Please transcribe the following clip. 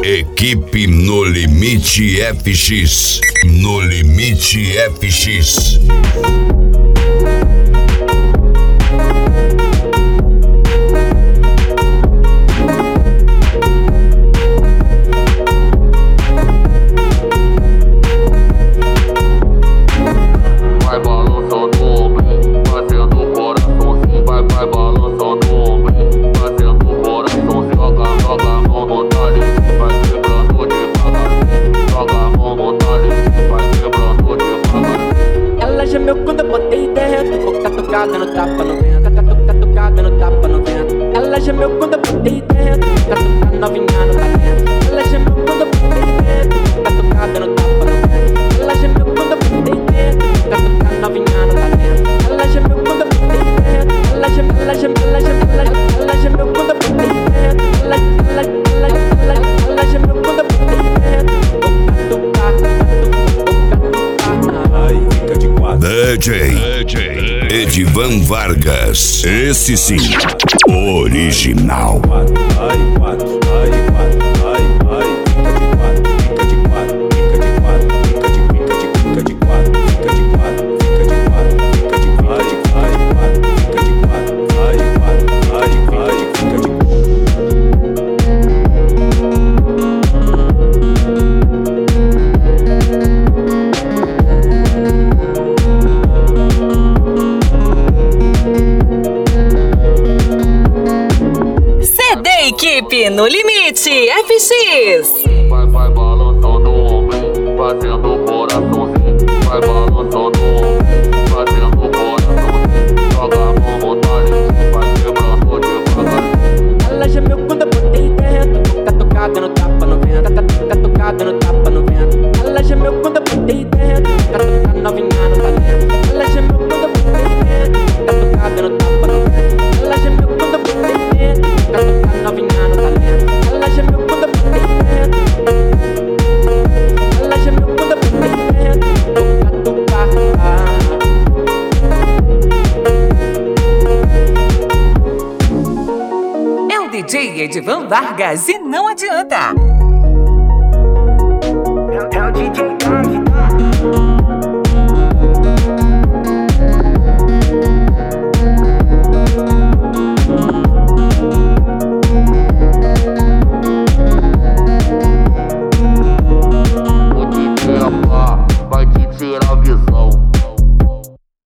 Equipe No Limite FX. No Limite FX. Vai balançando o ombrinho, fazendo o coraçãozinho. Vai balançando o ombrinho, fazendo o coraçãozinho. Joga a mão no talizinho, vai quebrando devagarzinho. Joga a mão no talizinho, vai quebrando devagarzinho. Ela gemeu quando eu botei dentro, boca tocada no tapa no vento, tá tocada no tapa no vento. Ela gemeu quando eu botei dentro, tá tocada novinha no talento. Ela gemeu quando eu botei dentro, tá tocada no tapa no vento. Ela gemeu quando eu botei dentro, tá tocada novinha no talento. Ela gemeu quando eu botei dentro, ela gemeu quando eu botei dentro, ela gemeu quando eu botei dentro, Aí fica de quatro. DJ Edivan Vargas. Esse sim, original. Aí quatro, aí quatro, aí fica de quatro, fica de quatro, fica de quatro, fica de quatro, fica de quatro, fica de quatro, fica de quatro, fica de quatro, fica de quatro. CD Equipe No Limite FX. Vai balançando o ombrinho, fazendo o coraçãozinho. Vai balançando o ombrinho, fazendo o coraçãozinho. Joga a mão no talizinho, vai quebrando devagarzinho. ela gemeu quando eu botei dentro, tá tocada no tapa no vento, tá tocada no tapa no vento. Ela gemeu quando eu botei dentro, tá tocada novinha no talento. Ela gemeu quando eu botei dentro, tá tocada no tapa no vento. Ela gemeu quando eu botei dentro, tá tocada novinha no talento. Ela gemeu quando eu botei dentro, ela gemeu quando eu botei dentro, tocada. É o DJ Edivan Vargas e não adianta. É o DJ